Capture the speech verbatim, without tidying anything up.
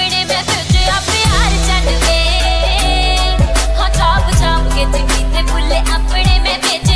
अपने में भेजा प्यार चढ़ के हाँ चाप चाप के ते कीते बुले अपने में भेजा